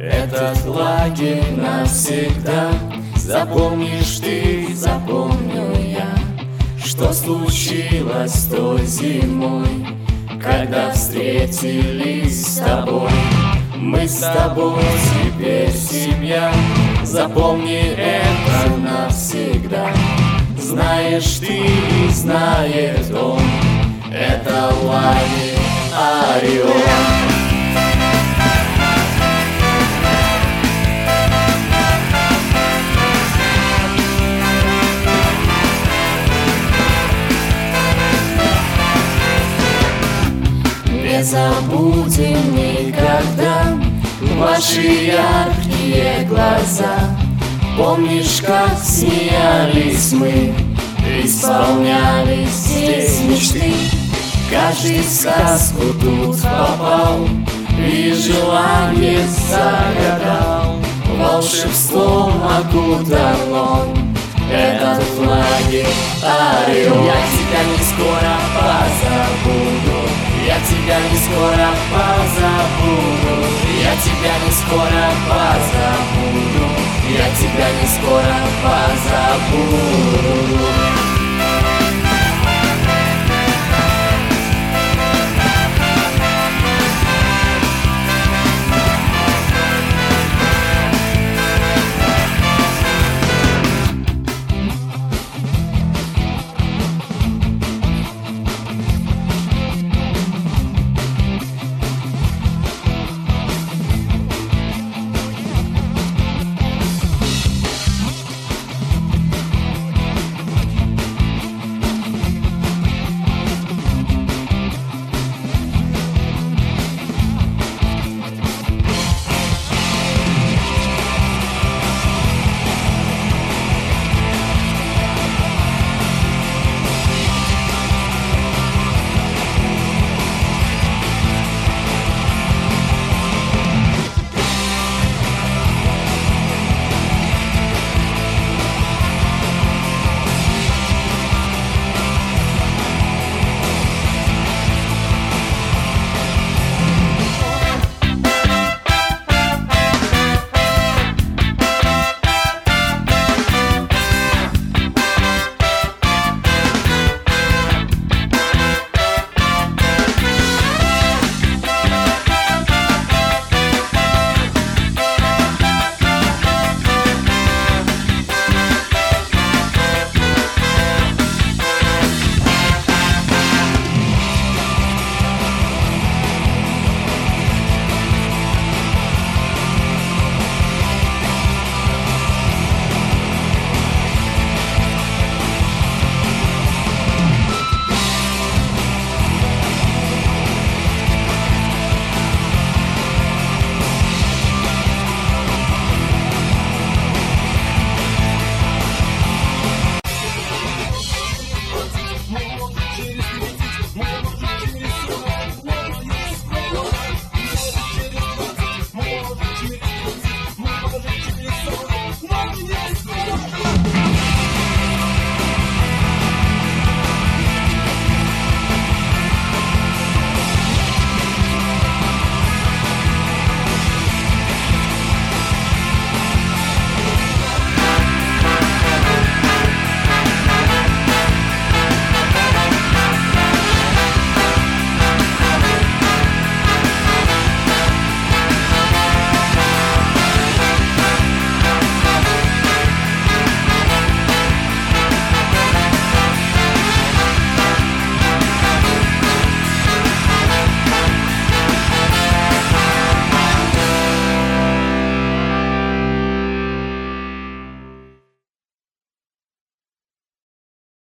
Этот лагерь навсегда. Запомнишь ты, запомню я, что случилось той зимой, когда встретились с тобой. Мы с тобой теперь семья. Запомни это навсегда. Знаешь ты и знает он, это лагерь Орион. Не забудем никогда ваши яркие глаза. Помнишь, как смеялись мы, исполнялись здесь мечты. Каждый в сказку тут попал и желание загадал. Волшебством окутан он, этот лагерь Орион. Я тебя не скоро позабуду, я тебя не скоро позабуду, я тебя не скоро позабуду, я тебя не скоро позабуду.